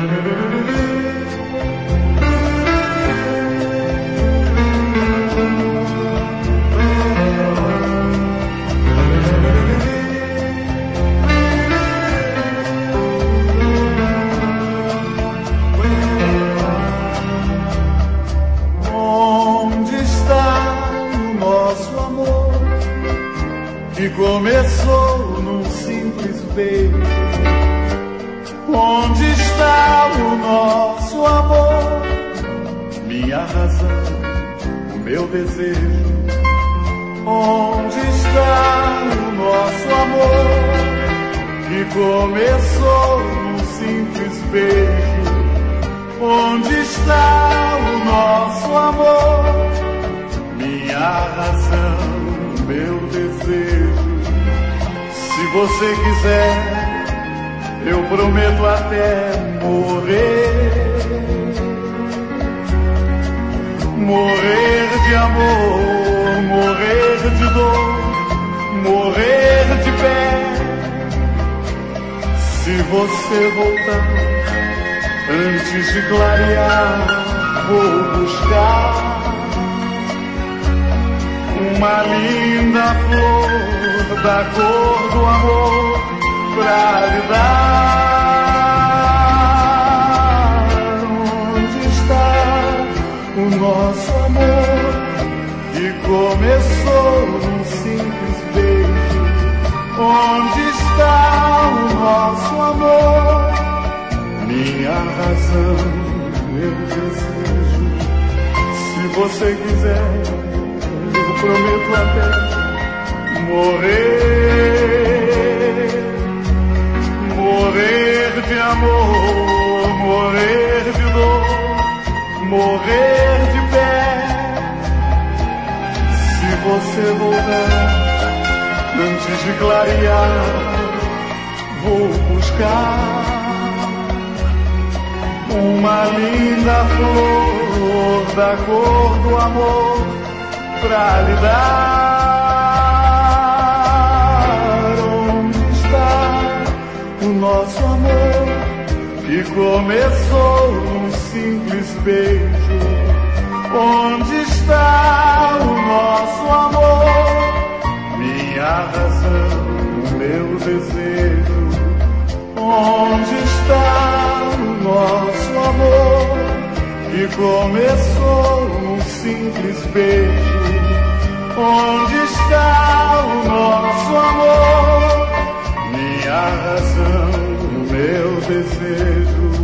Que começou num simples beijo. Onde está o nosso amor? Minha razão, o meu desejo. Onde está o nosso amor? Que começou num simples beijo. Onde está o nosso amor? Minha razão, meu desejo. Se você quiser, eu prometo até morrer. Morrer de amor, morrer de dor, morrer de pé. Se você voltar, antes de clarear, vou buscar uma linda flor da cor do amor pra lhe dar. Onde está o nosso amor que começou num simples beijo? Onde está o nosso amor? Minha razão, meu desejo. Se você quiser, prometo até morrer. Morrer de amor, morrer de dor, morrer de pé. Se você voltar, antes de clarear, vou buscar uma linda flor da cor do amor pra lhe dar. Onde está o nosso amor que começou num simples beijo? Onde está o nosso amor? Minha razão, o meu desejo. Onde está o nosso amor que começou num simples beijo? Onde está o nosso amor? Minha razão, o meu desejo.